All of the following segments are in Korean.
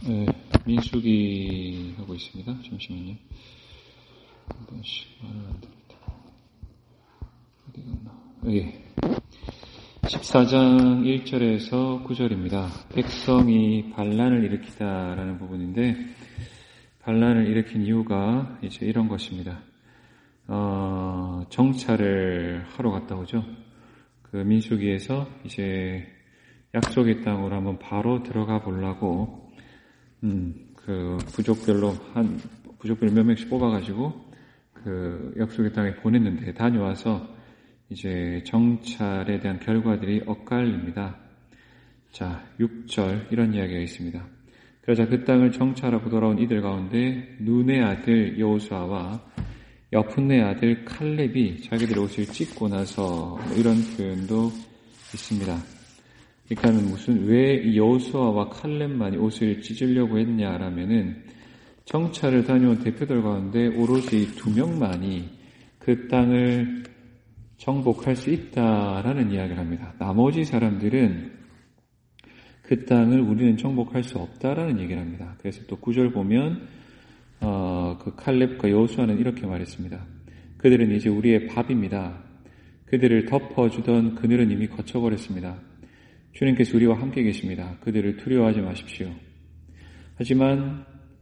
네, 민수기 하고 있습니다. 잠시만요. 한 번씩 말을 안 됩니다. 어디 갔나? 예. 14장 1절에서 9절입니다. 백성이 반란을 일으키다라는 부분인데, 반란을 일으킨 이유가 이제 이런 것입니다. 정찰을 하러 갔다 오죠. 그 민수기에서 이제 약속의 땅으로 한번 바로 들어가 보려고 그 부족별로 몇 명씩 뽑아가지고 그 약속의 땅에 보냈는데 다녀와서 이제 정찰에 대한 결과들이 엇갈립니다. 자, 6절 이런 이야기가 있습니다. 그러자 그 땅을 정찰하고 돌아온 이들 가운데 눈의 아들 여호수아와 여푼네 아들 칼렙이 자기들의 옷을 찢고 나서 이런 표현도 있습니다. 그러니까는 왜 여호수아와 칼렙만이 옷을 찢으려고 했냐라면은 정찰을 다녀온 대표들 가운데 오롯이 2명만이 그 땅을 정복할 수 있다라는 이야기를 합니다. 나머지 사람들은 그 땅을 우리는 정복할 수 없다라는 얘기를 합니다. 그래서 또 9절 보면 그 칼렙과 여호수아는 이렇게 말했습니다. 그들은 이제 우리의 밥입니다. 그들을 덮어주던 그늘은 이미 거쳐버렸습니다. 주님께서 우리와 함께 계십니다. 그들을 두려워하지 마십시오. 하지만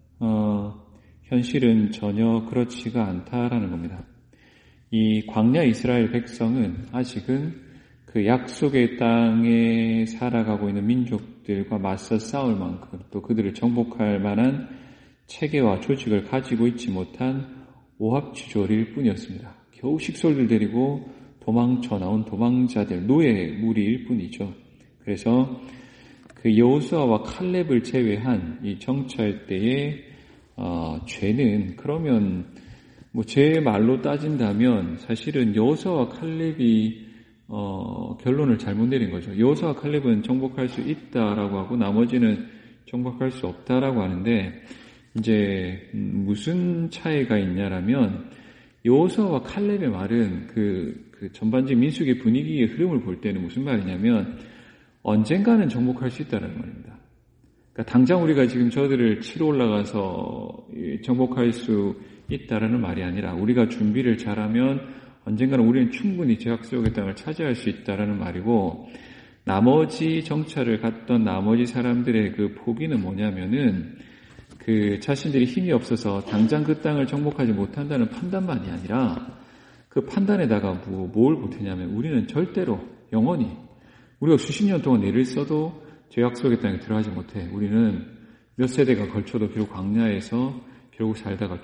현실은 전혀 그렇지가 않다라는 겁니다. 이 광야 이스라엘 백성은 아직은 그 약속의 땅에 살아가고 있는 민족들과 맞서 싸울 만큼 또 그들을 정복할 만한 체계와 조직을 가지고 있지 못한 오합지졸일 뿐이었습니다. 겨우 식솔들 데리고 도망쳐 나온 도망자들, 노예 무리일 뿐이죠. 그래서 그 여호수아와 칼렙을 제외한 이 정찰 때의 죄는 그러면 제 말로 따진다면 사실은 여호수아와 칼렙이 결론을 잘못 내린 거죠. 여호수아와 칼렙은 정복할 수 있다라고 하고 나머지는 정복할 수 없다라고 하는데 이제 무슨 차이가 있냐라면 여호수아와 칼렙의 말은 그 전반적인 민수기의 분위기의 흐름을 볼 때는 무슨 말이냐면 언젠가는 정복할 수 있다는 말입니다. 그러니까 당장 우리가 지금 저들을 치러 올라가서 정복할 수 있다라는 말이 아니라 우리가 준비를 잘하면 언젠가는 우리는 충분히 제 약속의 땅을 차지할 수 있다라는 말이고 나머지 정찰을 갔던 나머지 사람들의 그 포기는 뭐냐면은 그 자신들이 힘이 없어서 당장 그 땅을 정복하지 못한다는 판단만이 아니라 그 판단에다가 뭘 보태냐면 우리는 절대로 영원히 우리가 수십 년 동안 애를 써도 제 약속의 땅에 들어가지 못해. 우리는 몇 세대가 걸쳐도 결국 광야에서 결국 살다가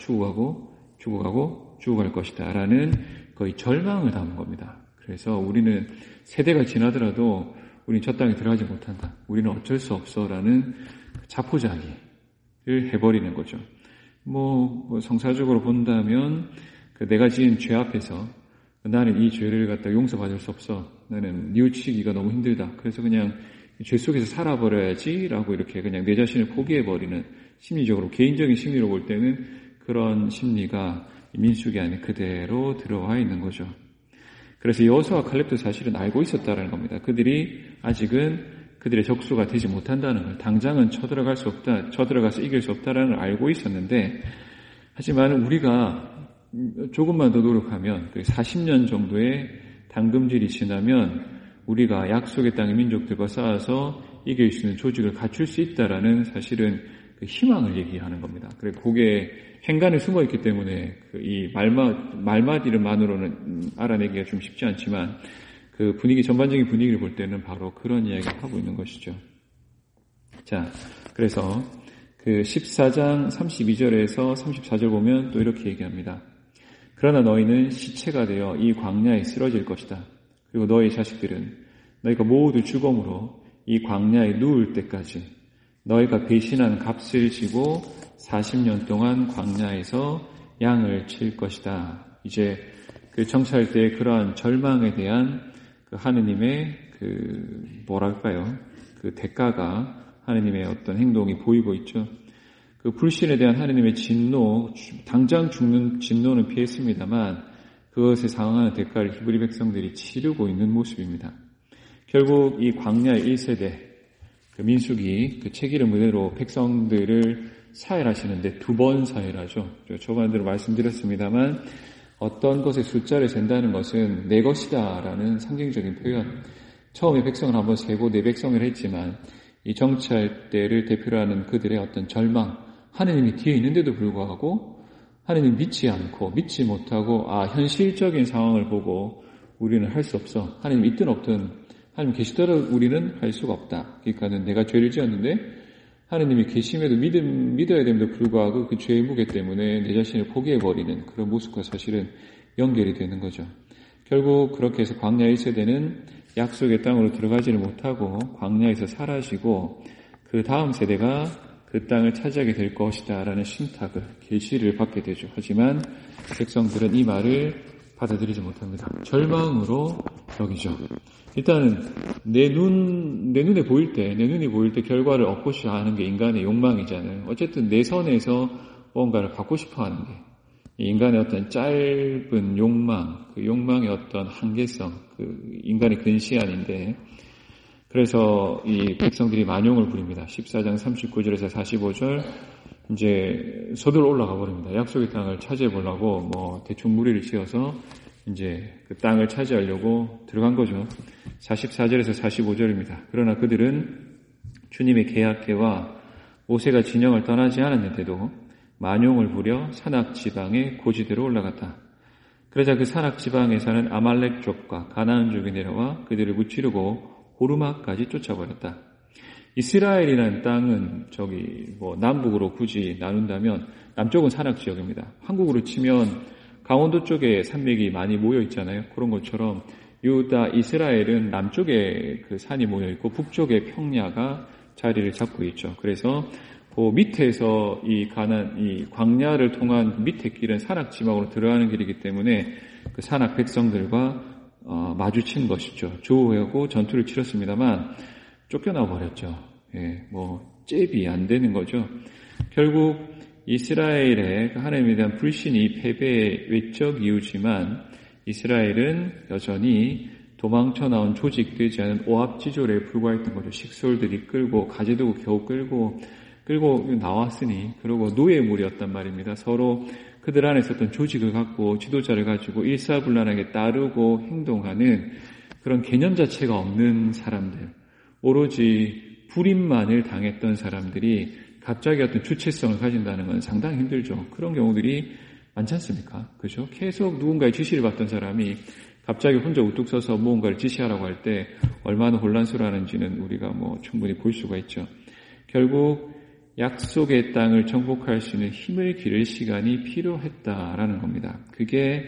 죽어갈 것이다. 라는 거의 절망을 담은 겁니다. 그래서 우리는 세대가 지나더라도 우리는 저 땅에 들어가지 못한다. 우리는 어쩔 수 없어. 라는 자포자기를 해버리는 거죠. 성사적으로 본다면 내가 지은 죄 앞에서 나는 이 죄를 갖다 용서받을 수 없어. 나는 뉘우치기가 너무 힘들다. 그래서 그냥 죄 속에서 살아버려야지라고 이렇게 그냥 내 자신을 포기해버리는 심리적으로 개인적인 심리로 볼 때는 그런 심리가 민수기 안에 그대로 들어와 있는 거죠. 그래서 여호수아와 칼렙도 사실은 알고 있었다는 겁니다. 그들이 아직은 그들의 적수가 되지 못한다는 걸 당장은 쳐들어가서 이길 수 없다는 걸 알고 있었는데 하지만 우리가 조금만 더 노력하면 40년 정도의 당금질이 지나면 우리가 약속의 땅의 민족들과 싸워서 이길 수 있는 조직을 갖출 수 있다라는 사실은 그 희망을 얘기하는 겁니다. 그래서 그게 행간에 숨어 있기 때문에 이 말마디만으로는 알아내기가 좀 쉽지 않지만 그 분위기 전반적인 분위기를 볼 때는 바로 그런 이야기를 하고 있는 것이죠. 자, 그래서 그 14장 32절에서 34절 보면 또 이렇게 얘기합니다. 그러나 너희는 시체가 되어 이 광야에 쓰러질 것이다. 그리고 너희 자식들은 너희가 모두 죽음으로 이 광야에 누울 때까지 너희가 배신한 값을 지고 40년 동안 광야에서 양을 칠 것이다. 이제 그 정찰 때의 그러한 절망에 대한 그 하느님의 그 대가가 하느님의 어떤 행동이 보이고 있죠. 그 불신에 대한 하느님의 진노, 당장 죽는 진노는 피했습니다만 그것에 상응하는 대가를 히브리 백성들이 치르고 있는 모습입니다. 결국 이 광야의 1세대, 그 민수기 그 책 이름 그대로 백성들을 사헬하시는데 2번 사헬하죠. 초반대로 말씀드렸습니다만 어떤 것의 숫자를 센다는 것은 내 것이다라는 상징적인 표현. 처음에 백성을 한번 세고 내 백성을 했지만 이 정치할 때를 대표로 하는 그들의 어떤 절망, 하느님이 뒤에 있는데도 불구하고 하느님 믿지 않고 믿지 못하고 현실적인 상황을 보고 우리는 할 수 없어. 하느님 있든 없든 하느님 계시더라도 우리는 할 수가 없다. 그러니까는 내가 죄를 지었는데 하느님이 계심에도 믿어야 됨에도 불구하고 그 죄의 무게 때문에 내 자신을 포기해버리는 그런 모습과 사실은 연결이 되는 거죠. 결국 그렇게 해서 광야의 세대는 약속의 땅으로 들어가지를 못하고 광야에서 사라지고 그 다음 세대가 그 땅을 차지하게 될 것이다 라는 신탁을, 계시를 받게 되죠. 하지만 백성들은 이 말을 받아들이지 못합니다. 절망으로 여기죠. 일단은 내 눈이 보일 때 결과를 얻고 싶어 하는 게 인간의 욕망이잖아요. 어쨌든 내 선에서 뭔가를 갖고 싶어 하는 게 인간의 어떤 짧은 욕망, 그 욕망의 어떤 한계성, 그 인간의 근시안인데, 그래서 이 백성들이 만용을 부립니다. 14장 39절에서 45절, 이제 서둘러 올라가 버립니다. 약속의 땅을 차지해 보려고 대충 무리를 지어서 이제 그 땅을 차지하려고 들어간 거죠. 44절에서 45절입니다. 그러나 그들은 주님의 계약궤와 모세가 진영을 떠나지 않았는데도 만용을 부려 산악 지방의 고지대로 올라갔다. 그러자 그 산악 지방에 사는 아말렉 족과 가나안족이 내려와 그들을 무찌르고 호르마까지 쫓아버렸다. 이스라엘이라는 땅은 남북으로 굳이 나눈다면 남쪽은 산악 지역입니다. 한국으로 치면 강원도 쪽에 산맥이 많이 모여 있잖아요. 그런 것처럼 유다, 이스라엘은 남쪽에 그 산이 모여 있고 북쪽에 평야가 자리를 잡고 있죠. 그래서 그 밑에서 이 광야를 통한 밑에 길은 산악 지방으로 들어가는 길이기 때문에 그 산악 백성들과 마주친 것이죠. 조우하고 전투를 치렀습니다만 쫓겨나 버렸죠. 잽이 안 되는 거죠. 결국 이스라엘의 하나님에 대한 불신이 패배의 외적 이유지만 이스라엘은 여전히 도망쳐 나온 조직되지 않은 오합지졸에 불과했던 거죠. 식솔들이 끌고 가재도 겨우 끌고 나왔으니 그러고 노예물이었단 말입니다. 서로 그들 안에 있었던 조직을 갖고 지도자를 가지고 일사불란하게 따르고 행동하는 그런 개념 자체가 없는 사람들, 오로지 불임만을 당했던 사람들이 갑자기 어떤 주체성을 가진다는 건 상당히 힘들죠. 그런 경우들이 많지 않습니까? 그죠? 계속 누군가의 지시를 받던 사람이 갑자기 혼자 우뚝 서서 무언가를 지시하라고 할 때 얼마나 혼란스러워하는지는 우리가 충분히 볼 수가 있죠. 결국 약속의 땅을 정복할 수 있는 힘을 기를 시간이 필요했다라는 겁니다. 그게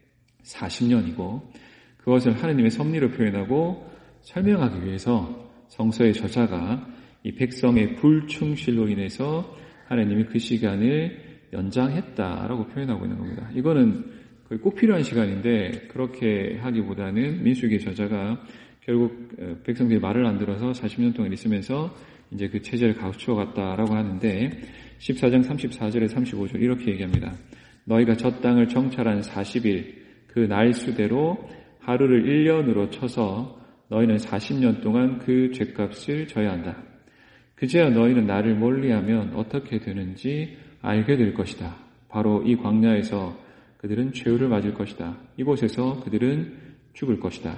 40년이고 그것을 하느님의 섭리로 표현하고 설명하기 위해서 성서의 저자가 이 백성의 불충실로 인해서 하나님이 그 시간을 연장했다라고 표현하고 있는 겁니다. 이거는 거의 꼭 필요한 시간인데 그렇게 하기보다는 민수기의 저자가 결국 백성들이 말을 안 들어서 40년 동안 있으면서 이제 그 체제를 갖추어 갔다라고 하는데 14장 34절에 35절 이렇게 얘기합니다. 너희가 저 땅을 정찰한 40일 그 날 수대로 하루를 1년으로 쳐서 너희는 40년 동안 그 죗값을 져야 한다. 그제야 너희는 나를 멀리하면 어떻게 되는지 알게 될 것이다. 바로 이 광야에서 그들은 최후를 맞을 것이다. 이곳에서 그들은 죽을 것이다.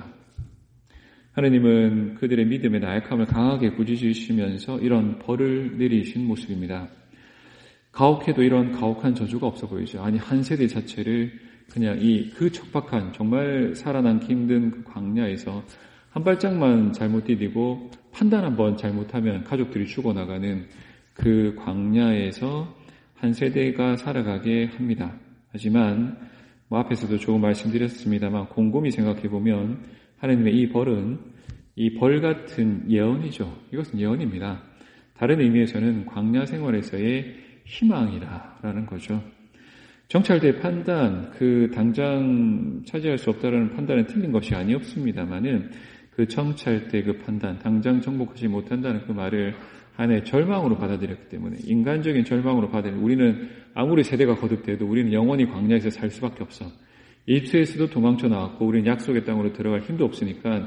하나님은 그들의 믿음의 나약함을 강하게 부딪히시면서 이런 벌을 내리신 모습입니다. 가혹해도 이런 가혹한 저주가 없어 보이죠. 아니 한 세대 자체를 그냥 그 척박한 정말 살아남기 힘든 그 광야에서 한 발짝만 잘못 디디고 판단 한번 잘못하면 가족들이 죽어나가는 그 광야에서 한 세대가 살아가게 합니다. 하지만 앞에서도 조금 말씀드렸습니다만 곰곰이 생각해보면 하나님의 이 벌은 이 벌 같은 예언이죠. 이것은 예언입니다. 다른 의미에서는 광야 생활에서의 희망이라는 거죠. 정찰대 판단, 당장 차지할 수 없다라는 판단은 틀린 것이 아니었습니다만은 그 정찰대 그 판단, 당장 정복하지 못한다는 그 말을 하나의 절망으로 받아들였기 때문에 인간적인 절망으로 받아들이는 우리는 아무리 세대가 거듭돼도 우리는 영원히 광야에서 살 수밖에 없어. 이집트에서도 도망쳐 나왔고 우리는 약속의 땅으로 들어갈 힘도 없으니까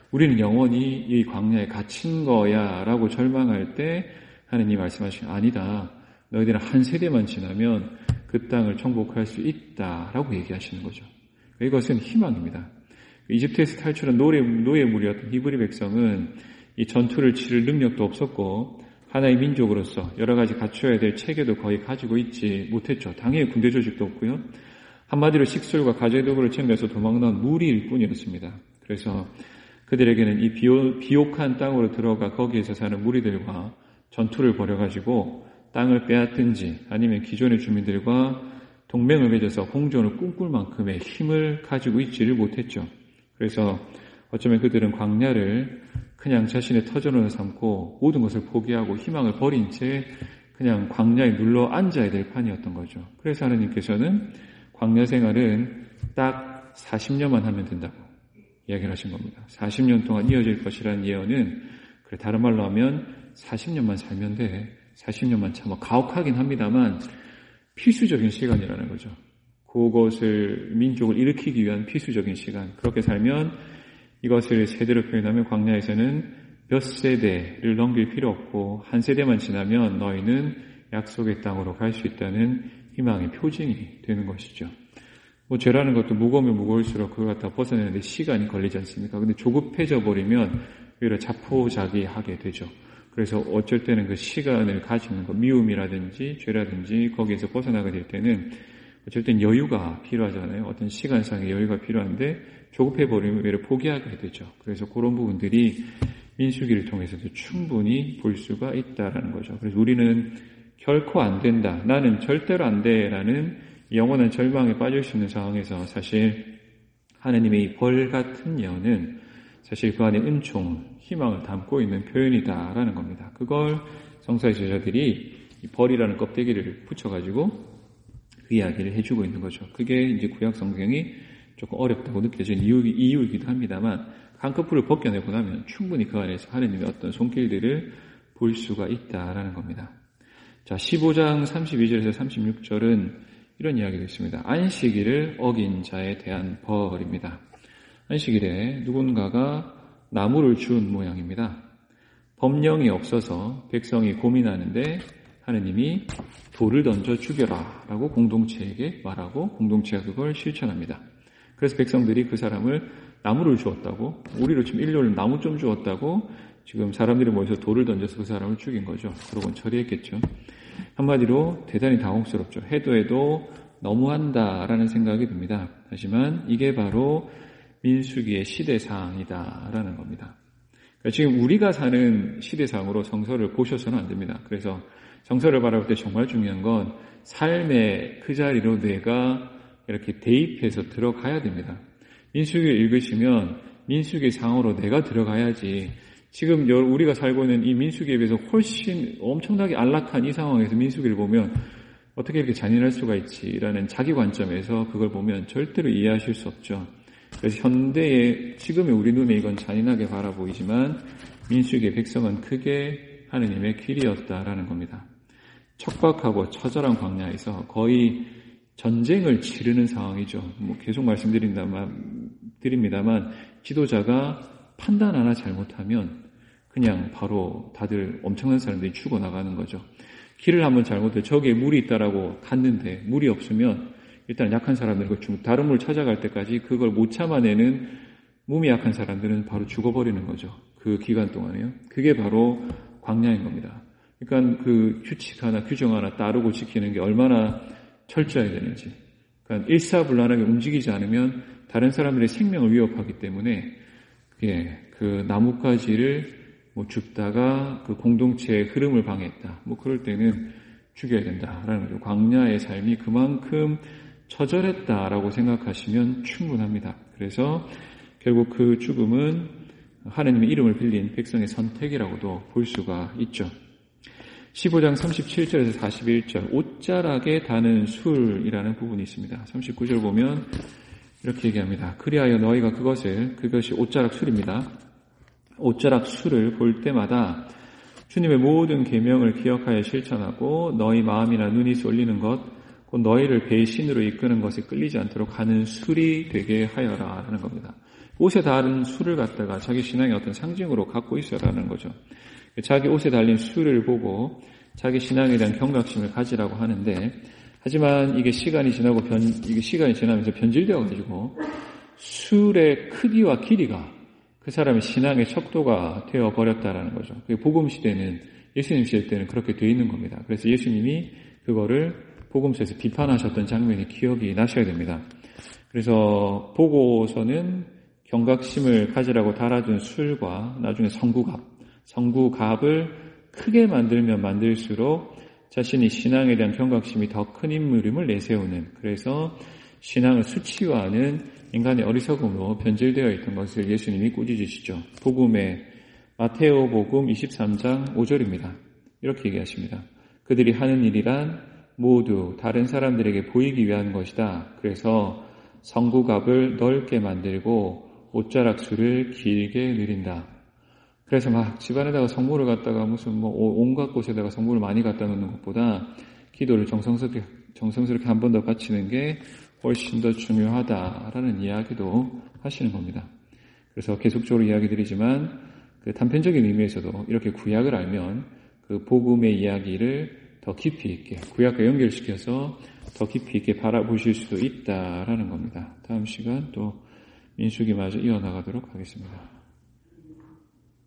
우리는 영원히 이 광야에 갇힌 거야 라고 절망할 때 하느님이 말씀하시는 아니다. 너희들은 한 세대만 지나면 그 땅을 정복할 수 있다라고 얘기하시는 거죠. 이것은 희망입니다. 이집트에서 탈출한 노예물이었던 히브리 백성은 이 전투를 치를 능력도 없었고 하나의 민족으로서 여러 가지 갖춰야 될 체계도 거의 가지고 있지 못했죠. 당연히 군대 조직도 없고요. 한마디로 식술과 가재도구를 챙겨서 도망나온 무리일 뿐이었습니다. 그래서 그들에게는 이 비옥한 땅으로 들어가 거기에서 사는 무리들과 전투를 벌여가지고 땅을 빼앗든지 아니면 기존의 주민들과 동맹을 맺어서 공존을 꿈꿀 만큼의 힘을 가지고 있지를 못했죠. 그래서 어쩌면 그들은 광야를 그냥 자신의 터전으로 삼고 모든 것을 포기하고 희망을 버린 채 그냥 광야에 눌러 앉아야 될 판이었던 거죠. 그래서 하나님께서는 광야 생활은 딱 40년만 하면 된다고 이야기를 하신 겁니다. 40년 동안 이어질 것이라는 예언은 다른 말로 하면 40년만 살면 돼. 40년만 참 가혹하긴 합니다만 필수적인 시간이라는 거죠. 그것을 민족을 일으키기 위한 필수적인 시간. 그렇게 살면 이것을 세대로 표현하면 광야에서는 몇 세대를 넘길 필요 없고 한 세대만 지나면 너희는 약속의 땅으로 갈 수 있다는 희망의 표징이 되는 것이죠. 죄라는 것도 무거우면 무거울수록 그걸 갖다 벗어내는데 시간이 걸리지 않습니까? 근데 조급해져 버리면 오히려 자포자기하게 되죠. 그래서 어쩔 때는 그 시간을 가지는 것, 미움이라든지 죄라든지 거기에서 벗어나게 될 때는 어쩔 땐 여유가 필요하잖아요. 어떤 시간상의 여유가 필요한데 조급해버리면 오히려 포기하게 되죠. 그래서 그런 부분들이 민수기를 통해서도 충분히 볼 수가 있다라는 거죠. 그래서 우리는 결코 안 된다. 나는 절대로 안 돼라는 영원한 절망에 빠질 수 있는 상황에서 사실 하나님의 이 벌 같은 예언은 사실 그 안에 은총, 희망을 담고 있는 표현이다라는 겁니다. 그걸 성서의 제자들이 이 벌이라는 껍데기를 붙여가지고 그 이야기를 해주고 있는 거죠. 그게 이제 구약 성경이 조금 어렵다고 느껴지는 이유이기도 합니다만 한꺼풀을 벗겨내고 나면 충분히 그 안에서 하나님의 어떤 손길들을 볼 수가 있다라는 겁니다. 자, 15장 32절에서 36절은 이런 이야기가 있습니다. 안식일을 어긴 자에 대한 벌입니다. 안식일에 누군가가 나무를 주운 모양입니다. 법령이 없어서 백성이 고민하는데 하느님이 돌을 던져 죽여라 라고 공동체에게 말하고 공동체가 그걸 실천합니다. 그래서 백성들이 그 사람을 나무를 주었다고, 우리로 지금 일요일 나무 좀 주었다고 지금 사람들이 모여서 돌을 던져서 그 사람을 죽인 거죠. 그러고는 처리했겠죠. 한마디로 대단히 당혹스럽죠. 해도 너무한다라는 생각이 듭니다. 하지만 이게 바로 민수기의 시대상이다라는 겁니다. 그러니까 지금 우리가 사는 시대상으로 성서를 보셔서는 안 됩니다. 그래서 성서를 바라볼 때 정말 중요한 건 삶의 그 자리로 내가 이렇게 대입해서 들어가야 됩니다. 민수기를 읽으시면 민수기 상으로 내가 들어가야지 지금 우리가 살고 있는 이 민수기에 비해서 훨씬 엄청나게 안락한 이 상황에서 민수기를 보면 어떻게 이렇게 잔인할 수가 있지라는 자기 관점에서 그걸 보면 절대로 이해하실 수 없죠. 그래서 현대의 지금의 우리 눈에 이건 잔인하게 바라보이지만 민수기의 백성은 크게 하느님의 길이었다라는 겁니다. 척박하고 처절한 광야에서 거의 전쟁을 치르는 상황이죠. 계속 말씀드립니다만 지도자가 판단 하나 잘못하면 그냥 바로 다들 엄청난 사람들이 죽어나가는 거죠. 길을 한번 잘못해 저기에 물이 있다라고 갔는데 물이 없으면 일단 약한 사람들은 다른 물 찾아갈 때까지 그걸 못 참아내는 몸이 약한 사람들은 바로 죽어버리는 거죠. 그 기간 동안에요. 그게 바로 광야인 겁니다. 그러니까 그 규칙 하나, 규정 하나 따르고 지키는 게 얼마나 철저해야 되는지. 그러니까 일사불란하게 움직이지 않으면 다른 사람들의 생명을 위협하기 때문에 그 나뭇가지를 줍다가 그 공동체의 흐름을 방해했다. 그럴 때는 죽여야 된다라는 거죠. 광야의 삶이 그만큼 처절했다라고 생각하시면 충분합니다. 그래서 결국 그 죽음은 하나님의 이름을 빌린 백성의 선택이라고도 볼 수가 있죠. 15장 37절에서 41절 옷자락에 다는 술이라는 부분이 있습니다. 39절 보면 이렇게 얘기합니다. 그리하여 너희가 그것이 옷자락 술입니다. 옷자락 술을 볼 때마다 주님의 모든 계명을 기억하여 실천하고 너희 마음이나 눈이 쏠리는 것, 곧 너희를 배신으로 이끄는 것에 끌리지 않도록 하는 술이 되게 하여라 하는 겁니다. 옷에 달은 술을 갖다가 자기 신앙의 어떤 상징으로 갖고 있어라는 거죠. 자기 옷에 달린 술을 보고 자기 신앙에 대한 경각심을 가지라고 하는데, 하지만 이게 시간이 지나면서 변질되어 가지고 술의 크기와 길이가 그 사람의 신앙의 척도가 되어 버렸다라는 거죠. 복음 시대는, 예수님 시대 때는 그렇게 되어 있는 겁니다. 그래서 예수님이 그거를 복음서에서 비판하셨던 장면이 기억이 나셔야 됩니다. 그래서 보고서는 경각심을 가지라고 달아준 술과 나중에 성구갑을 크게 만들면 만들수록 자신이 신앙에 대한 경각심이 더 큰 인물임을 내세우는, 그래서 신앙을 수치화하는 인간의 어리석음으로 변질되어 있던 것을 예수님이 꾸짖으시죠. 마테오 복음 23장 5절입니다. 이렇게 얘기하십니다. 그들이 하는 일이란 모두 다른 사람들에게 보이기 위한 것이다. 그래서 성구갑을 넓게 만들고 옷자락수를 길게 늘린다. 그래서 막 집안에다가 성물을 갖다가 온갖 곳에다가 성물을 많이 갖다 놓는 것보다 기도를 정성스럽게 한 번 더 바치는 게 훨씬 더 중요하다라는 이야기도 하시는 겁니다. 그래서 계속적으로 이야기 드리지만 그 단편적인 의미에서도 이렇게 구약을 알면 그 복음의 이야기를 더 깊이 있게, 구약과 연결시켜서 더 깊이 있게 바라보실 수도 있다라는 겁니다. 다음 시간 또 민수기마저 이어나가도록 하겠습니다.